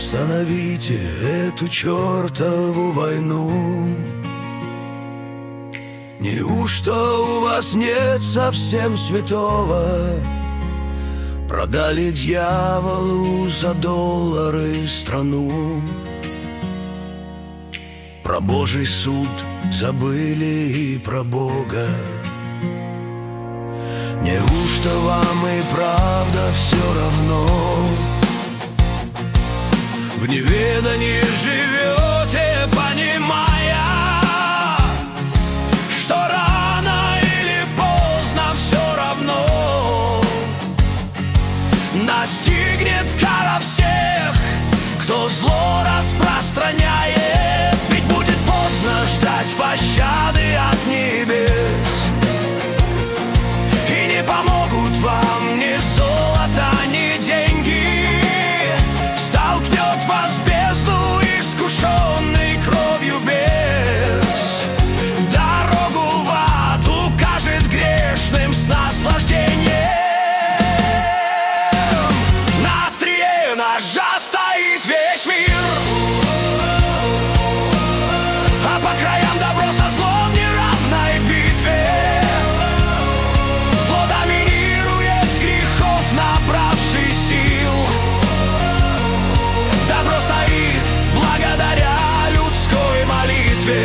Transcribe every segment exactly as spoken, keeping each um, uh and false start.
Остановите эту чертову войну. Неужто у вас нет совсем святого? Продали дьяволу за доллары страну. Про Божий суд забыли и про Бога. Неужто вам и правда все равно? В неведании живете, понимая, что рано или поздно все равно настигнет кара всех, кто зло распространяет. Ведь будет поздно ждать пощады от небес, и не помогут вам ни золото, ни деньги. Столкнет вас в бездну, искушенный кровью бес. Дорогу в ад укажет грешным с наслаждением. На острие ножа стоит весь мир, а по краям добро со злом в неравной битве. Зло доминирует, грехов набравший сил. Добро стоит благодаря людской молитве.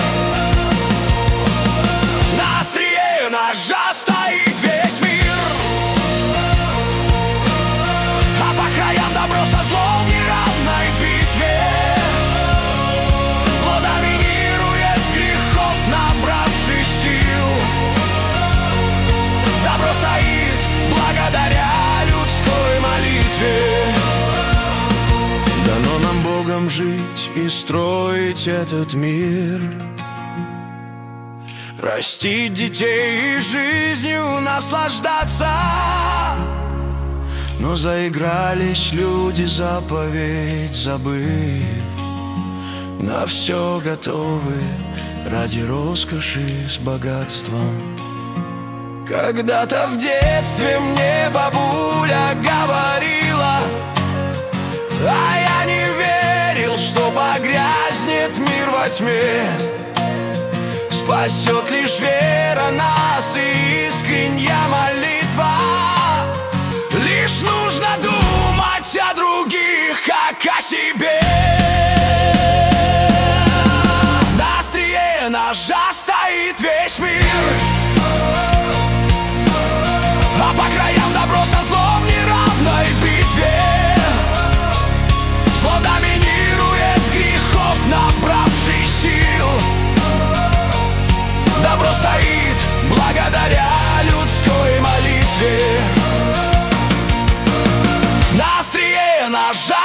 На острие ножа стоит весь мир, а по краям добро со злом в неравной битве. Зло доминирует, грехов набравший сил. Добро стоит благодаря людской молитве. Дано нам Богом жить и строить этот мир, растить детей и жизнью наслаждаться. Но заигрались люди, заповедь забыв, на все готовы ради роскоши с богатством. Когда-то в детстве мне бабуля говорила, а я не верил, что погрязнет мир во тьме. Спасет лишь вера нас и искренняя молитва. Лишь нужно думать о других, как о себе. На острие ножа стоит весь мир, а по краям добро со злом в неравной битве. Зло доминирует, грехов набравший сил. Добро стоит благодаря людской молитве. На острие ножа